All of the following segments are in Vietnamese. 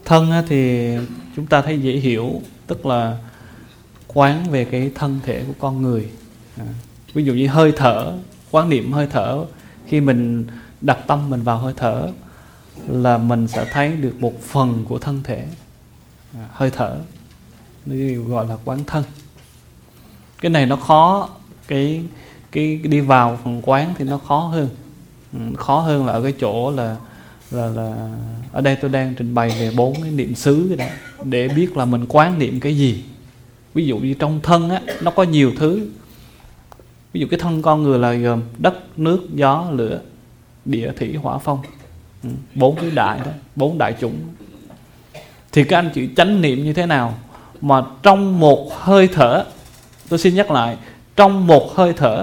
Thân thì chúng ta thấy dễ hiểu, tức là quán về cái thân thể của con người. Ví dụ như hơi thở, quán niệm hơi thở. Khi mình đặt tâm mình vào hơi thở là mình sẽ thấy được một phần của thân thể. Hơi thở gọi là quán thân. Cái này nó khó, cái đi vào phần quán thì nó khó hơn. Khó hơn là ở cái chỗ là ở đây tôi đang trình bày về 4 cái niệm xứ đó, để biết là mình quán niệm cái gì. Ví dụ như trong thân nó có nhiều thứ. Ví dụ cái thân con người là gồm đất, nước, gió, lửa, địa, thủy, hỏa, phong. 4 cái đại đó, 4 đại chủng. Thì các anh chị chánh niệm như thế nào mà trong một hơi thở, tôi xin nhắc lại, trong một hơi thở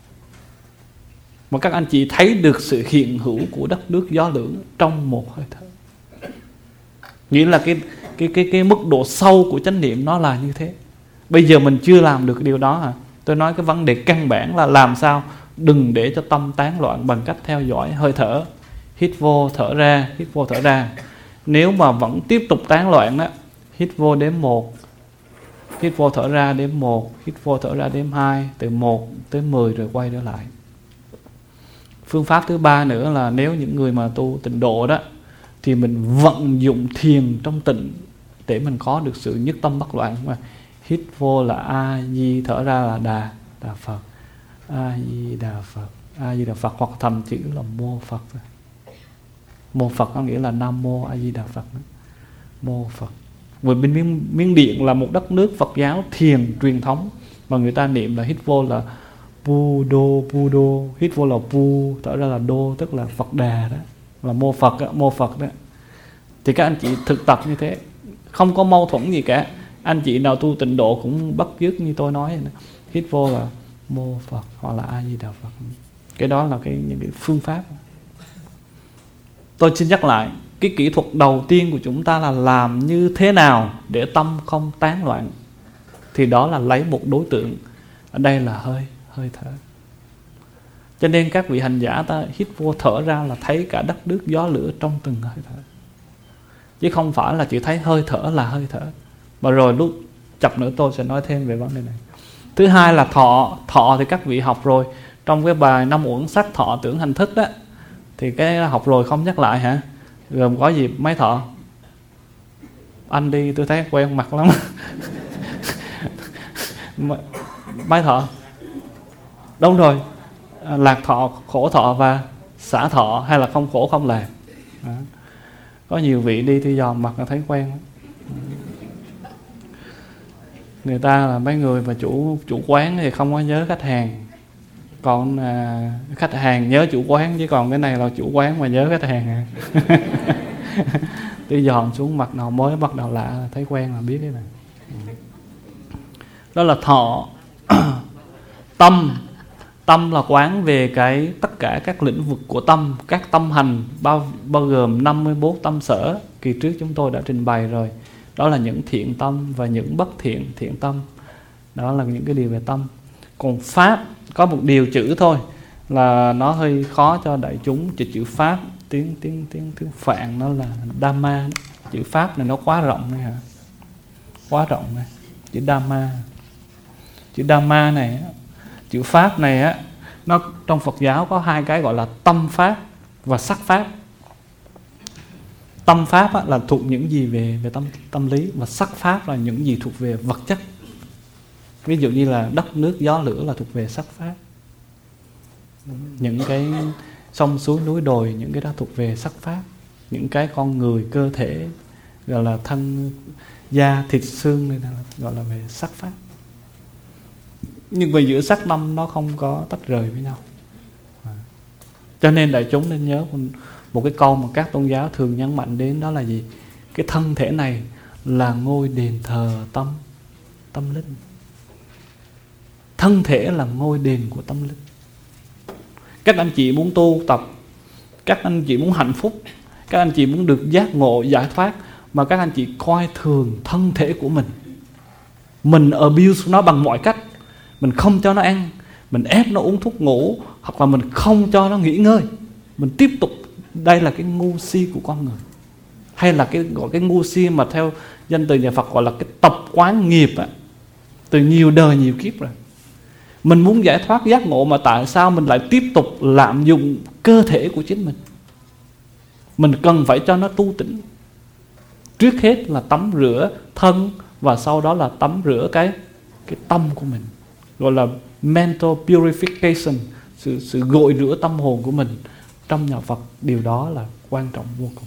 mà các anh chị thấy được sự hiện hữu của đất, nước, gió, lửa trong một hơi thở. Nghĩa là cái mức độ sâu của chánh niệm nó là như thế. Bây giờ mình chưa làm được điều đó hả? Tôi nói cái vấn đề căn bản là làm sao đừng để cho tâm tán loạn bằng cách theo dõi hơi thở. Hít vô thở ra, hít vô thở ra. Nếu mà vẫn tiếp tục tán loạn đó, hít vô đếm 1, hít vô thở ra đếm 1, hít vô thở ra đếm 2, từ 1 tới 10 rồi quay trở lại. Phương pháp thứ 3 nữa là nếu những người mà tu tịnh độ đó thì mình vận dụng thiền trong tịnh để mình có được sự nhất tâm bất loạn. Hít vô là A Di, thở ra là Đà Phật, A Di Đà Phật, A Di Đà Phật, hoặc thành chữ là Mô Phật. Mô Phật có nghĩa là Nam Mô A Di Đà Phật. Mô Phật. Bởi bên Miến Điện là một đất nước Phật giáo thiền truyền thống mà người ta niệm là hít vô là Pu Đô, hít vô là Pu, thở ra là Đô, tức là Phật Đà đó, là Mô Phật đó, Mô Phật đó. Thì các anh chị thực tập như thế, không có mâu thuẫn gì cả. Anh chị nào tu tịnh độ cũng bắt chước như tôi nói này. Hít vô là Mô Phật hoặc là A Di Đà Phật. Cái đó là những cái phương pháp. Tôi xin nhắc lại, cái kỹ thuật đầu tiên của chúng ta là làm như thế nào để tâm không tán loạn. Thì đó là lấy một đối tượng. Ở đây là hơi thở. Cho nên các vị hành giả ta hít vô thở ra là thấy cả đất nước gió lửa trong từng hơi thở. Chứ không phải là chỉ thấy hơi thở là hơi thở. Mà rồi lúc chập nữa tôi sẽ nói thêm về vấn đề này. Thứ hai là thọ. Thọ thì các vị học rồi. Trong cái bài 5 uẩn sắc thọ tưởng hành thức đó, thì cái học rồi không nhắc lại hả? Gồm có gì? Mấy thọ? Anh đi tôi thấy quen mặt lắm. Mấy thọ? Đúng rồi. Lạc thọ, khổ thọ và xả thọ, hay là không khổ không lạc. Đó. Có nhiều vị đi thì dòm mặt là thấy quen. Người ta là mấy người mà chủ quán thì không có nhớ khách hàng. Còn khách hàng nhớ chủ quán, chứ còn cái này là chủ quán mà nhớ khách hàng. Tôi dòm xuống mặt nào mới, bắt đầu lạ, thấy quen là biết cái này. Đó là thọ. Tâm là quán về tất cả các lĩnh vực của tâm, các tâm hành bao gồm 51 tâm sở. Kỳ trước chúng tôi đã trình bày rồi. Đó là những thiện tâm và những bất thiện tâm. Đó là những cái điều về tâm. Còn pháp có một điều chữ thôi là nó hơi khó cho đại chúng. Chữ pháp tiếng Phạn nó là Dhamma. Chữ pháp này nó quá rộng này hả? Quá rộng này. Chữ Dhamma. Chữ Dhamma này, chữ pháp này á, nó trong Phật giáo có hai cái gọi là tâm pháp và sắc pháp. Tâm pháp á, là thuộc những gì về tâm lý, và sắc pháp là những gì thuộc về vật chất. Ví dụ như là đất, nước, gió, lửa là thuộc về sắc pháp. Những cái sông suối núi đồi, những cái đó thuộc về sắc pháp. Những cái con người, cơ thể gọi là thân, da, thịt, xương này gọi là về sắc pháp. Nhưng mà giữa sắc tâm nó không có tách rời với nhau. Cho nên đại chúng nên nhớ một cái câu mà các tôn giáo thường nhấn mạnh đến, đó là gì? Cái thân thể này là ngôi đền thờ tâm linh. Thân thể là ngôi đền của tâm linh. Các anh chị muốn tu tập, các anh chị muốn hạnh phúc, các anh chị muốn được giác ngộ, giải thoát, mà các anh chị coi thường thân thể của mình. Mình abuse nó bằng mọi cách. Mình không cho nó ăn, mình ép nó uống thuốc ngủ, hoặc là mình không cho nó nghỉ ngơi, mình tiếp tục. Đây là cái ngu si của con người. hay là cái gọi cái ngu si mà theo danh từ nhà Phật gọi là cái tập quán nghiệp á, từ nhiều đời nhiều kiếp rồi. Mình muốn giải thoát giác ngộ mà tại sao mình lại tiếp tục lạm dụng cơ thể của chính mình? Mình cần phải cho nó tu tỉnh. Trước hết là tắm rửa thân, và sau đó là tắm rửa cái tâm của mình, gọi là mental purification, sự gội rửa tâm hồn của mình. Trong nhà Phật điều đó là quan trọng vô cùng.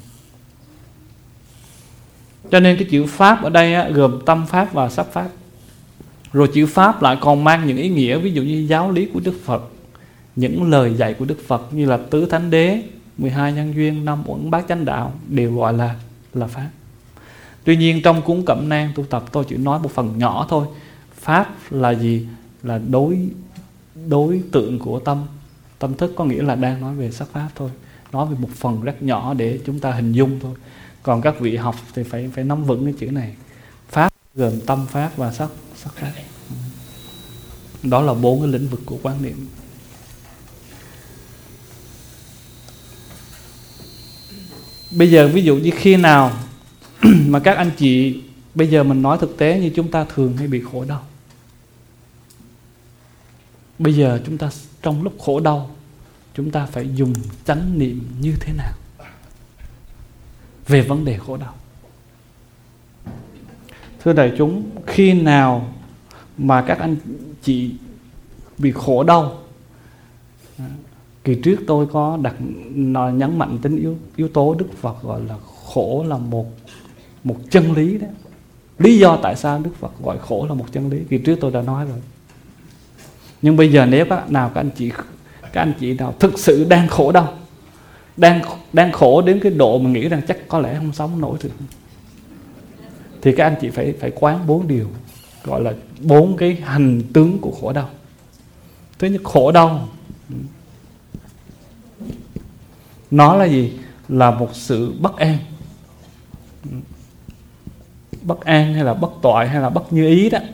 Cho nên cái chữ Pháp ở đây á, gồm tâm Pháp và sắc Pháp. Rồi chữ Pháp lại còn mang những ý nghĩa, ví dụ như giáo lý của Đức Phật, những lời dạy của Đức Phật như là tứ thánh đế, 12 nhân duyên, 5 uẩn bát chánh đạo, đều gọi là Pháp. Tuy nhiên trong cuốn Cẩm nang tu tập tôi chỉ nói một phần nhỏ thôi. Pháp là gì? Là đối tượng của tâm thức, có nghĩa là đang nói về sắc Pháp thôi, nói về một phần rất nhỏ để chúng ta hình dung thôi. Còn các vị học thì phải nắm vững cái chữ này. Pháp gồm tâm Pháp và sắc Pháp. Đó là 4 cái lĩnh vực của quán niệm. Bây giờ ví dụ như khi nào mà các anh chị, bây giờ mình nói thực tế như chúng ta thường hay bị khổ đau. Bây giờ chúng ta trong lúc khổ đau, chúng ta phải dùng chánh niệm như thế nào về vấn đề khổ đau? Thưa đại chúng, khi nào mà các anh chị bị khổ đau, kỳ trước tôi có nhấn mạnh tính yếu tố Đức Phật gọi là khổ là một chân lý đó. Lý do tại sao Đức Phật gọi khổ là một chân lý, kỳ trước tôi đã nói rồi. Nhưng bây giờ nếu các anh chị nào thực sự đang khổ đau, đang khổ đến cái độ mà nghĩ rằng chắc có lẽ không sống nổi được, thì các anh chị phải quán 4 điều, gọi là 4 cái hành tướng của khổ đau. Thứ nhất, khổ đau nó là gì? Là một sự bất an. Bất an hay là bất toại hay là bất như ý đó.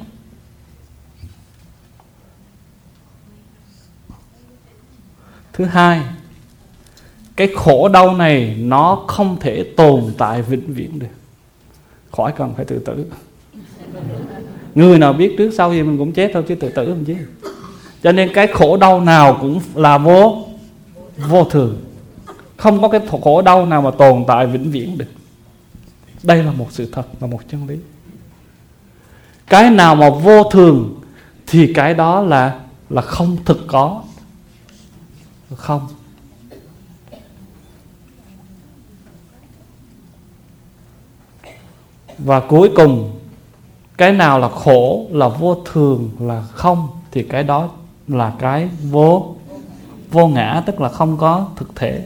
Thứ hai, cái khổ đau này nó không thể tồn tại vĩnh viễn được, khỏi cần phải tự tử. Người nào biết trước sau gì mình cũng chết thôi, chứ tự tử làm chi. Cho nên cái khổ đau nào cũng là vô thường. Không có cái khổ đau nào mà tồn tại vĩnh viễn được. Đây là một sự thật, là một chân lý. Cái nào mà vô thường thì cái đó là không thực có. Không. Và cuối cùng, cái nào là khổ, là vô thường, là không, thì cái đó là cái vô ngã, tức là không có thực thể.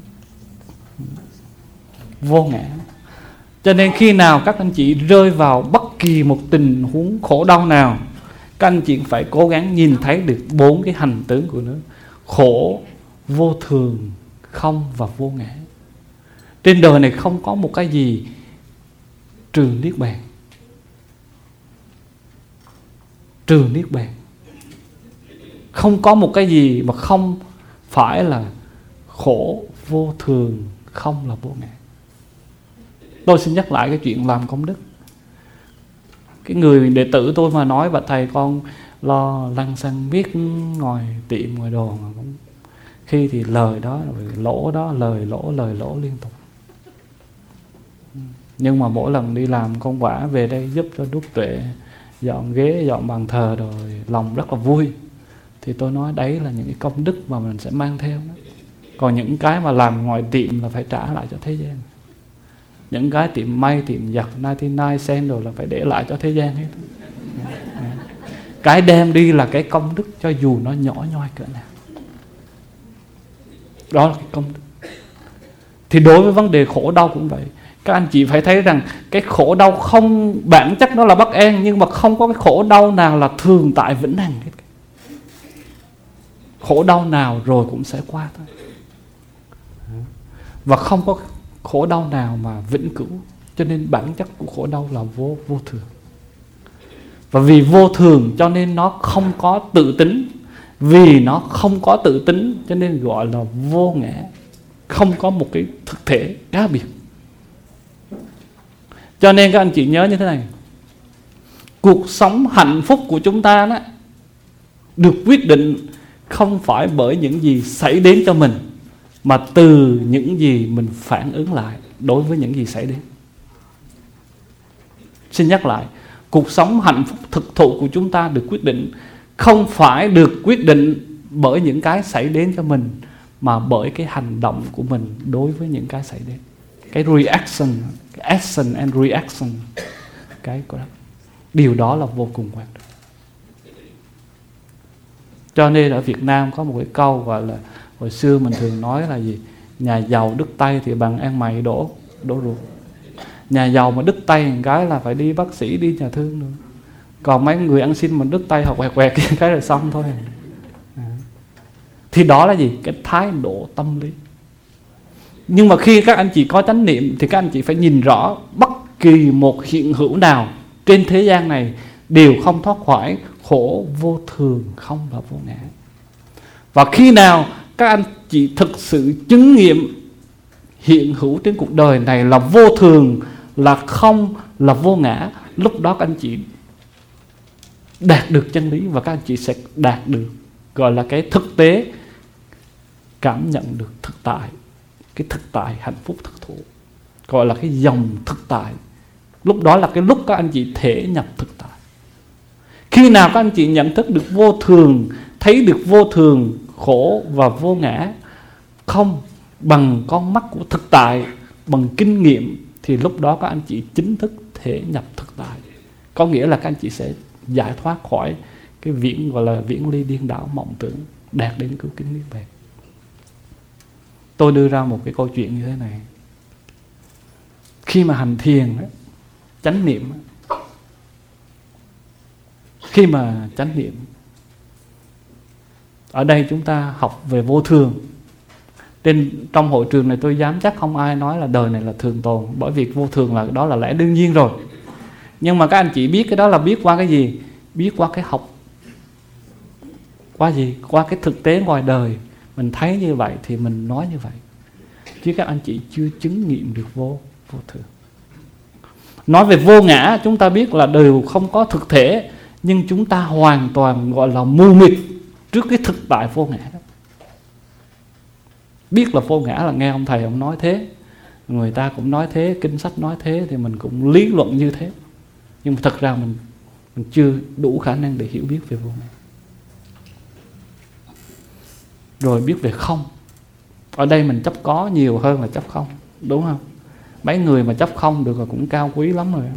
Vô ngã. Cho nên khi nào các anh chị rơi vào bất kỳ một tình huống khổ đau nào, các anh chị phải cố gắng nhìn thấy được 4 cái hành tướng của nó: khổ, vô thường, không và vô ngã. Trên đời này không có một cái gì trừ niết bàn. Trừ niết bàn. Không có một cái gì mà không phải là khổ, vô thường, không là vô ngã. Tôi xin nhắc lại cái chuyện làm công đức. Cái người đệ tử tôi mà nói: bà thầy con lo lăng xăng biết ngồi tiệm ngồi đồ, mà cũng khi thì lời đó lỗ đó, lời lỗ liên tục. Nhưng mà mỗi lần đi làm công quả về đây giúp cho Đức Tuệ dọn ghế, dọn bàn thờ rồi, lòng rất là vui. Thì tôi nói đấy là những cái công đức mà mình sẽ mang theo đó. Còn những cái mà làm ngoài tiệm là phải trả lại cho thế gian. Những cái tiệm may, tiệm giặt 99 cent rồi là phải để lại cho thế gian hết. Cái đem đi là cái công đức, cho dù nó nhỏ nhoi cỡ nào. Đó là cái công đức. Thì đối với vấn đề khổ đau cũng vậy. Các anh chị phải thấy rằng cái khổ đau không, bản chất nó là bất an, nhưng mà không có cái khổ đau nào là thường tại vĩnh hằng hết. Khổ đau nào rồi cũng sẽ qua thôi. Và không có khổ đau nào mà vĩnh cửu. Cho nên bản chất của khổ đau là vô thường. Và vì vô thường cho nên nó không có tự tính. Vì nó không có tự tính cho nên gọi là vô ngã. Không có một cái thực thể cá biệt. Cho nên các anh chị nhớ như thế này, cuộc sống hạnh phúc của chúng ta đó được quyết định không phải bởi những gì xảy đến cho mình, mà từ những gì mình phản ứng lại đối với những gì xảy đến. Xin nhắc lại, cuộc sống hạnh phúc thực thụ của chúng ta được quyết định không phải được quyết định bởi những cái xảy đến cho mình, mà bởi cái hành động của mình đối với những cái xảy đến. Cái reaction, cái action and reaction, cái đó. Điều đó là vô cùng quan trọng. Cho nên ở Việt Nam có một cái câu gọi là, hồi xưa mình thường nói là gì? Nhà giàu đứt tay thì bằng ăn mày đổ ruột. Nhà giàu mà đứt tay một cái là phải đi bác sĩ, đi nhà thương nữa. Còn mấy người ăn xin mà đứt tay học quẹt cái là xong thôi. Thì đó là gì? Cái thái độ tâm lý. Nhưng mà khi các anh chị có chánh niệm thì các anh chị phải nhìn rõ bất kỳ một hiện hữu nào trên thế gian này đều không thoát khỏi khổ, vô thường, không và vô ngã. Và khi nào các anh chị thực sự chứng nghiệm hiện hữu trên cuộc đời này là vô thường, là không, là vô ngã, lúc đó các anh chị đạt được chân lý, và các anh chị sẽ đạt được gọi là cái thực tế, cảm nhận được thực tại, cái thực tại hạnh phúc thực thụ, gọi là cái dòng thực tại. Lúc đó là cái lúc các anh chị thể nhập thực tại. Khi nào các anh chị nhận thức được vô thường, thấy được vô thường, khổ và vô ngã, không, bằng con mắt của thực tại, bằng kinh nghiệm, thì lúc đó các anh chị chính thức thể nhập thực tại. Có nghĩa là các anh chị sẽ giải thoát khỏi cái viễn gọi là viễn ly điên đảo mộng tưởng, đạt đến cứu kính niết bàn. Tôi đưa ra một cái câu chuyện như thế này. Khi mà hành thiền, chánh niệm, khi mà chánh niệm, ở đây chúng ta học về vô thường. Trong hội trường này tôi dám chắc không ai nói là đời này là thường tồn, bởi vì vô thường là đó là lẽ đương nhiên rồi. Nhưng mà các anh chị biết cái đó là biết qua cái gì? Biết qua cái học. Qua gì? Qua cái thực tế ngoài đời. Mình thấy như vậy thì mình nói như vậy. Chứ các anh chị chưa chứng nghiệm được vô thường. Nói về vô ngã, chúng ta biết là đều không có thực thể, nhưng chúng ta hoàn toàn gọi là mù mịt trước cái thực tại vô ngã đó. Biết là vô ngã là nghe ông thầy ông nói thế, người ta cũng nói thế, kinh sách nói thế, thì mình cũng lý luận như thế. Nhưng mà thật ra mình chưa đủ khả năng để hiểu biết về vô ngã. Rồi biết về không. Ở đây mình chấp có nhiều hơn là chấp không, đúng không? Mấy người mà chấp không được là cũng cao quý lắm rồi.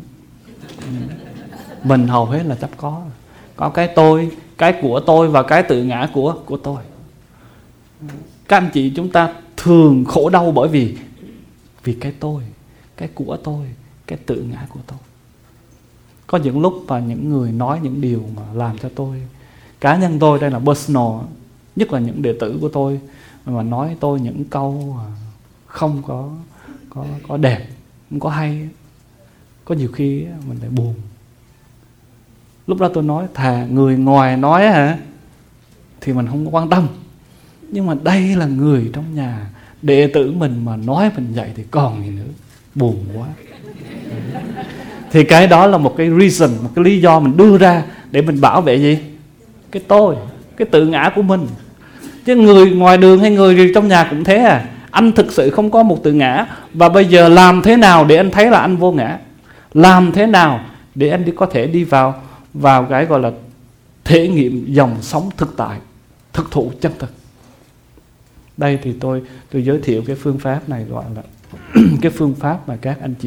Mình hầu hết là chấp có. Có cái tôi, cái của tôi và cái tự ngã của tôi. Các anh chị chúng ta thường khổ đau bởi vì cái tôi, cái của tôi, cái tự ngã của tôi. Có những lúc và những người nói những điều mà làm cho tôi, cá nhân tôi đây là personal, nhất là những đệ tử của tôi, mà nói tôi những câu không có đẹp, không có hay, có nhiều khi mình lại buồn. Lúc đó tôi nói thà người ngoài nói hả thì mình không có quan tâm, nhưng mà đây là người trong nhà, đệ tử mình mà nói mình vậy thì còn gì nữa, buồn quá. Thì cái đó là một cái reason, một cái lý do mình đưa ra để mình bảo vệ gì? Cái tôi, cái tự ngã của mình. Chứ người ngoài đường hay người trong nhà cũng thế à. Anh thực sự không có một tự ngã, và bây giờ làm thế nào để anh thấy là anh vô ngã? Làm thế nào để anh có thể đi vào cái gọi là thể nghiệm dòng sống thực tại, thực thụ chân thực. Đây thì tôi giới thiệu cái phương pháp này, gọi là cái phương pháp mà các anh chị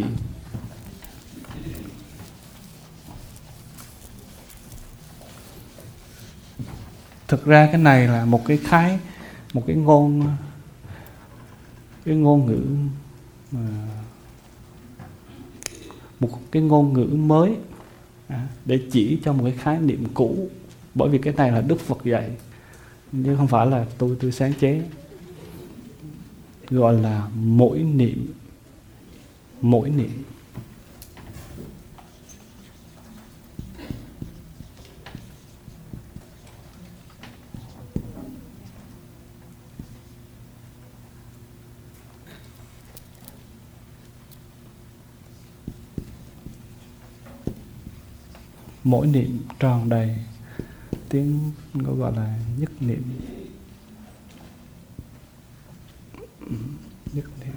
thực ra cái này là một cái ngôn ngữ một cái ngôn ngữ mới để chỉ cho một cái khái niệm cũ, bởi vì cái này là Đức Phật dạy chứ không phải là tôi sáng chế. Gọi là mỗi niệm. mỗi niệm tròn đầy. Tiếng gọi là nhất niệm. Nhất niệm.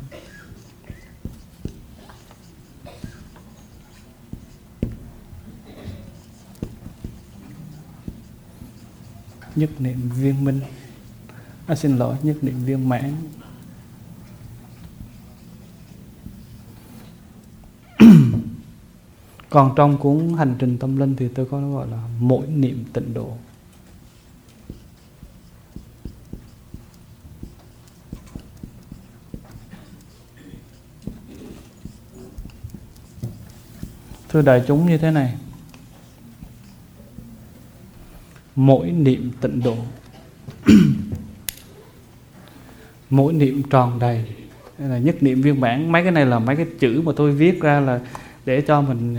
Nhất niệm viên minh. Xin lỗi, nhất niệm viên mãn. Còn trong cuốn Hành trình tâm linh thì tôi có nó gọi là mỗi niệm tịnh độ. Thưa đại chúng như thế này, mỗi niệm tịnh độ, mỗi niệm tròn đầy, là nhất niệm viên mãn. Mấy cái này là mấy cái chữ mà tôi viết ra là để cho mình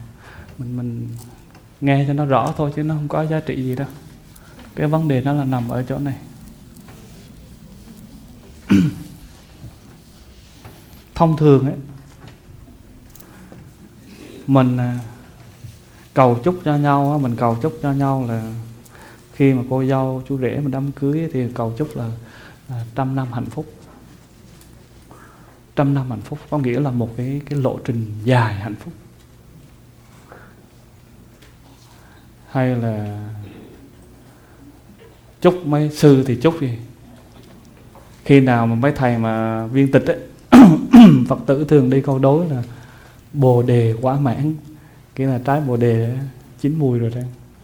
nghe cho nó rõ thôi, chứ nó không có giá trị gì đâu. Cái vấn đề nó là nằm ở chỗ này. Thông thường ấy, mình cầu chúc cho nhau, mình cầu chúc cho nhau là khi mà cô dâu chú rể mình đám cưới thì cầu chúc là 100 năm hạnh phúc. 100 năm hạnh phúc có nghĩa là một cái lộ trình dài hạnh phúc. Hay là chúc mấy sư thì chúc gì? Khi nào mà mấy thầy mà viên tịch ấy, Phật tử thường đi câu đối là bồ đề quả mãn, nghĩa là trái bồ đề chín mùi rồi đó.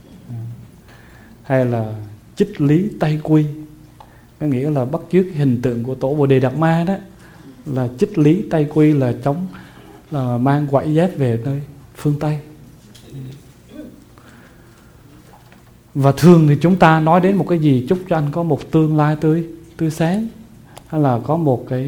Hay là chích lý tây quy, có nghĩa là bắt chước hình tượng của tổ Bồ Đề Đạt Ma đó, là chích lý tây quy là chống, là mang quậy giác về nơi phương Tây. Và thường thì chúng ta nói đến một cái gì chúc cho anh có một tương lai tươi sáng, hay là có một cái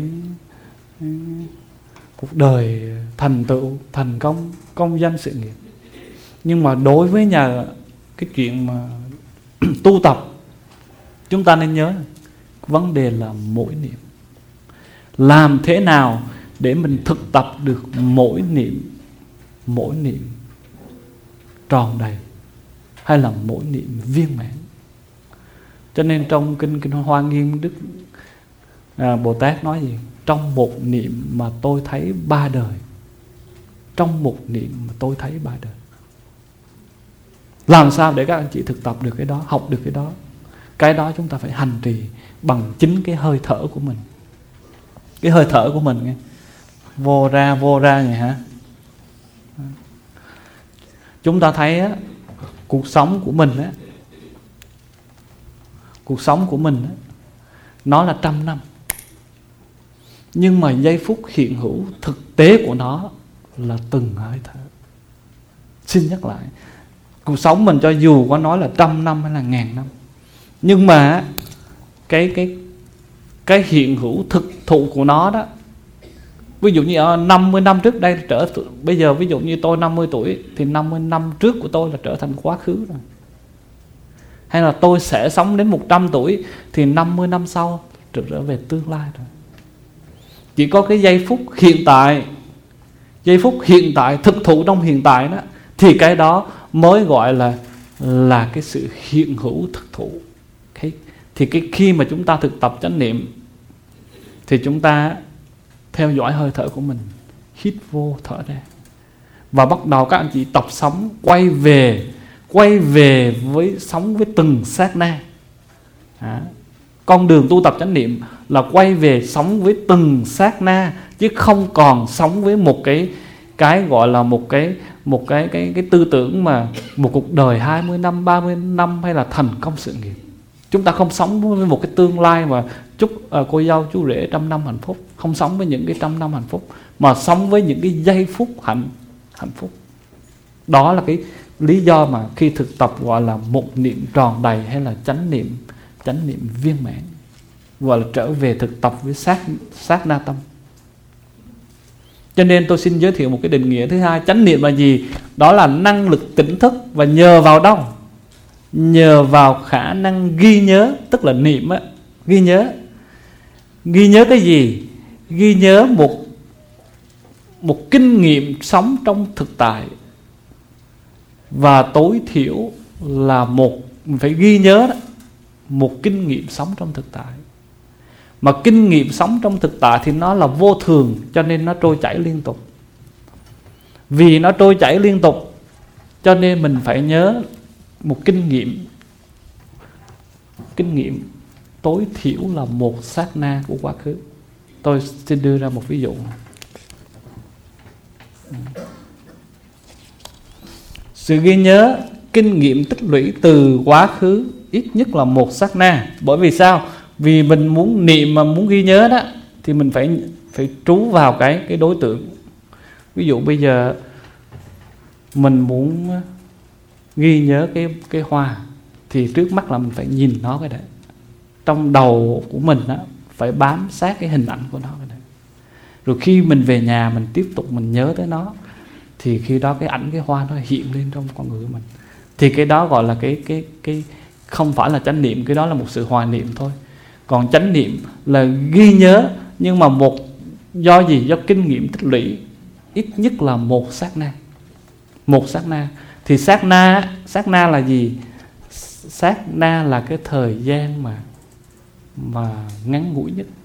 cuộc đời thành tựu, thành công, công danh sự nghiệp. Nhưng mà đối với cái chuyện mà tu tập, chúng ta nên nhớ vấn đề là mỗi niệm. Làm thế nào để mình thực tập được mỗi niệm tròn đầy, hay là mỗi niệm viên mãn. Cho nên trong kinh Hoa Nghiêm, Đức Bồ Tát nói gì? Trong một niệm mà tôi thấy ba đời. Trong một niệm mà tôi thấy ba đời. Làm sao để các anh chị thực tập được cái đó, học được cái đó? Cái đó chúng ta phải hành trì bằng chính cái hơi thở của mình. Cái hơi thở của mình nghe. Vô ra vậy hả? Chúng ta thấy á, cuộc sống của mình á, nó là 100 năm. Nhưng mà giây phút hiện hữu thực tế của nó là từng hơi thở. Xin nhắc lại, cuộc sống mình cho dù có nói là 100 năm hay là 1000 năm, nhưng mà cái hiện hữu thực thụ của nó đó, ví dụ như ở 50 năm trước đây bây giờ ví dụ như tôi 50 tuổi thì 50 năm trước của tôi là trở thành quá khứ rồi. Hay là tôi sẽ sống đến 100 tuổi thì 50 năm sau trở về tương lai rồi. Chỉ có cái giây phút hiện tại thực thụ trong hiện tại đó, thì cái đó mới gọi là cái sự hiện hữu thực thụ. Thì khi mà chúng ta thực tập chánh niệm thì chúng ta theo dõi hơi thở của mình, hít vô thở ra, và bắt đầu các anh chị tập sống quay về với sống với từng sát na. Con đường tu tập chánh niệm là quay về sống với từng sát na, chứ không còn sống với một cái gọi là một cái tư tưởng mà một cuộc đời 20 năm, 30 năm hay là thành công sự nghiệp. Chúng ta không sống với một cái tương lai mà chúc cô dâu chú rể 100 năm hạnh phúc, không sống với những cái 100 năm hạnh phúc, mà sống với những cái giây phút hạnh phúc. Đó là cái lý do mà khi thực tập gọi là một niệm tròn đầy, hay là chánh niệm viên mãn, gọi là trở về thực tập với sát na tâm. Cho nên tôi xin giới thiệu một cái định nghĩa thứ hai. Chánh niệm là gì? Đó là năng lực tỉnh thức, và nhờ vào đâu? Nhờ vào khả năng ghi nhớ, tức là niệm á, ghi nhớ cái gì? Ghi nhớ một kinh nghiệm sống trong thực tại, và tối thiểu là mình phải ghi nhớ đó, một kinh nghiệm sống trong thực tại. Mà kinh nghiệm sống trong thực tại thì nó là vô thường, cho nên nó trôi chảy liên tục. Vì nó trôi chảy liên tục cho nên mình phải nhớ một kinh nghiệm tối thiểu là một sát na của quá khứ. Tôi xin đưa ra một ví dụ. Sự ghi nhớ kinh nghiệm tích lũy từ quá khứ ít nhất là một sát na. Bởi vì sao? Vì mình muốn niệm mà muốn ghi nhớ đó thì mình phải trú vào cái đối tượng. Ví dụ bây giờ mình muốn ghi nhớ cái hoa thì trước mắt là mình phải nhìn nó cái đấy. Trong đầu của mình đó, phải bám sát cái hình ảnh của nó cái đấy. Rồi khi mình về nhà mình tiếp tục mình nhớ tới nó, thì khi đó cái hoa nó hiện lên trong con người của mình. Thì cái đó gọi là cái không phải là chánh niệm, cái đó là một sự hoài niệm thôi. Còn chánh niệm là ghi nhớ, nhưng mà do gì? Do kinh nghiệm tích lũy ít nhất là một sát na. Một sát na. Thì sát na là gì? Sát na là cái thời gian mà ngắn ngủi nhất.